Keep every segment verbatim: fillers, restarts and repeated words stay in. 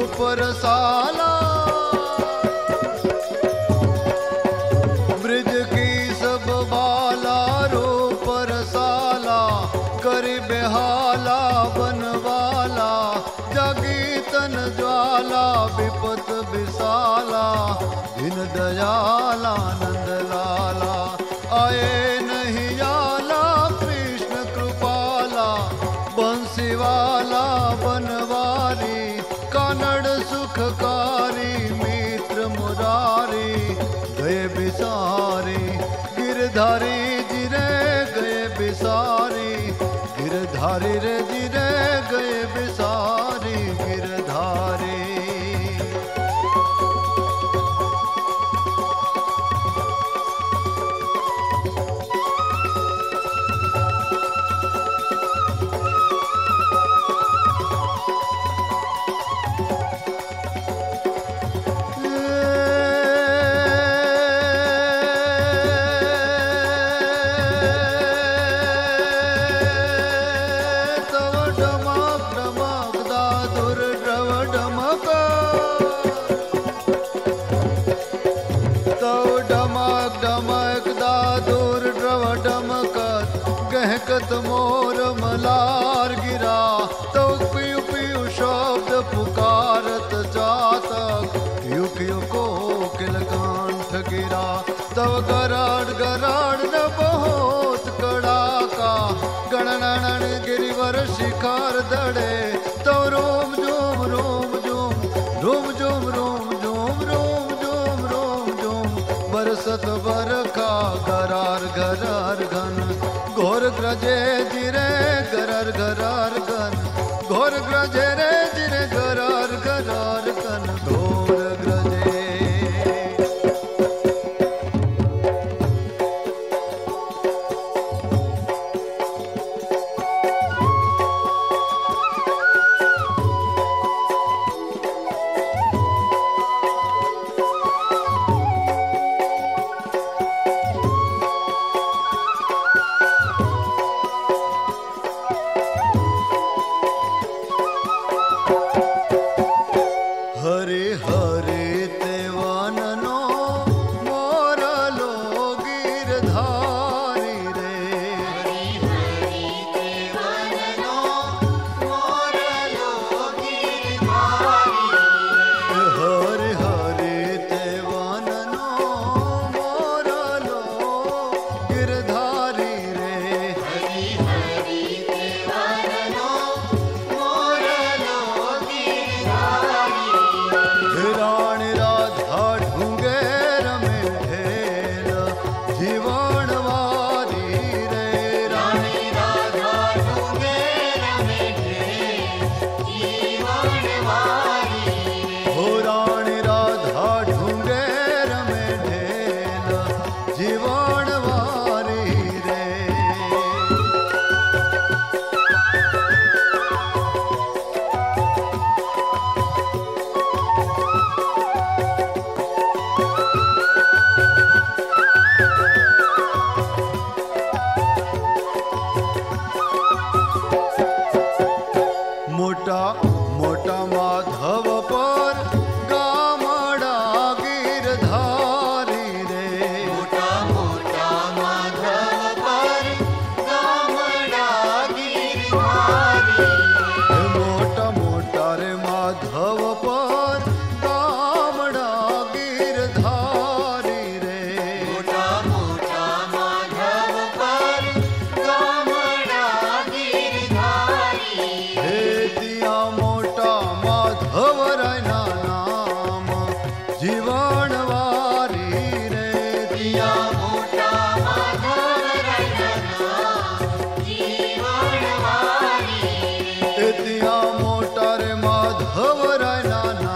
रूप रसाला, ब्रिज की सब बाला रूप रसाला, करी बेहाला बनवाला, जागी तन ज्वाला विपत विसाला, दिन दयाला नंद लाला, आए नहीं आला कृष्ण कृपाला, बंसी वाला बनवारी, कानड़ सुखकारी, मित्र मुरारी, गए बिसारी, गिरधारी जिरे गए बिसारी, गिरधारी रे जिरे गए बिसारी, गिरधारी। गहकत मोर मलार गिरा, तो पियु पियु शब्द पुकारत जातक, पियु पियु कोकिल कंठ गिरा, तव गराड़ गराड़ न बहुत कड़ाका, गणनन गिरिवर शिखर दड़े, तो रोम जोम रोम जोम रोम जोम रोम जोम रोम जोम रोम जोम, बरसत बरखा गरार गरार घन, घोर ग्रजे जिरे गरार गरार घन, घोर ग्रजे रे जिरे गरार गरार घन, घोर ग्रजे। मोटा रे माधव राय नाना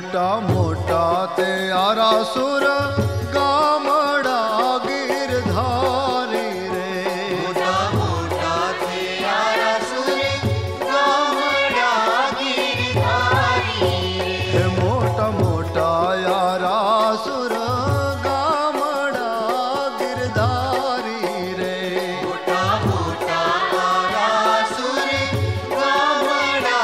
मोटा मोटा ते आरा सुर गामड़ा गिरधारी रे। मोटा मोटा ते आरा सुर गामड़ा गिरधारी रे। मोटा मोटा यारा सुर गामड़ा गिरधारी रे। मोटा मोटा आरा सुर गामड़ा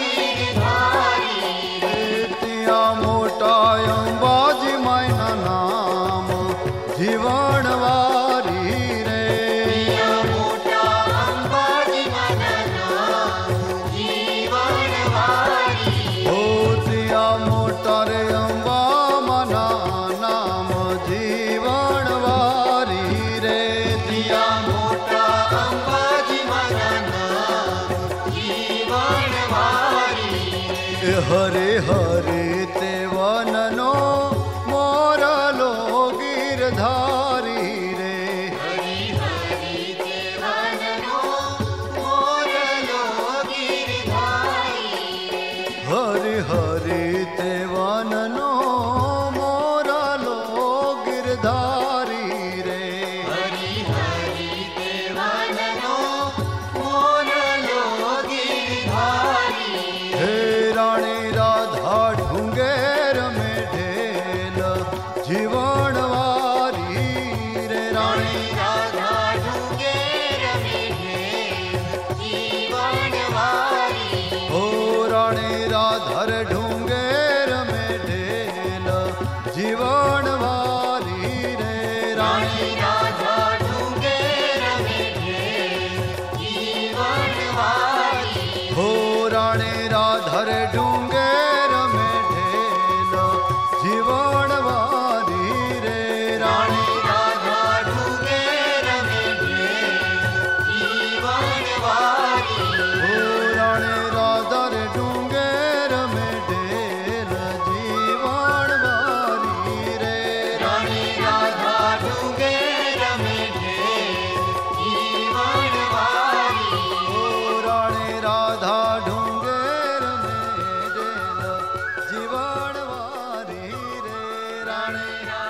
गिरधारी रे। तिया मोटा अंबाजी मायना नाम जीवन वारी रे। तिया मोटा अंबाजी मायना नाम जीवन वारी ओ तिया मोटा रे अंबा मना नाम जीवन वारी रे। तिया मोटा अंबाजी मायना नाम जीवन वारी रे। हरे हरे ते वननो मोरलो गिरधारी रे। हरि हरि ते वननो मोरलो गिरधारी रे। हरि हरि ते वननो मोरलो गिरधारी रे। हरि हरि ते वननो मोरलो गिरधारी रे। हे रानी राधा ढूंगेर में ढेल जीवन वारी रे। रानी राधा ढूंगेर में ढेल जीवन वारी ओ रानी राधर ढूंगेर में ढेल जीवन वारी रे। रानी रानी राधा ढूंगेर में ढेल जीवन वारी हो रानी राधर ढूंगेर में ढेल जीवन वारी रे। रानी रानी राधा ढूंगेर में ढेल जीवन वारी हो रानी राधर ढूंगेर में ढेल जीवन वारी रे। रानी राधा ढूंगेर में ढेल जीवन वारी हो रानी राधा ढूंगेर में ढेल जीवन वारी रे। रानी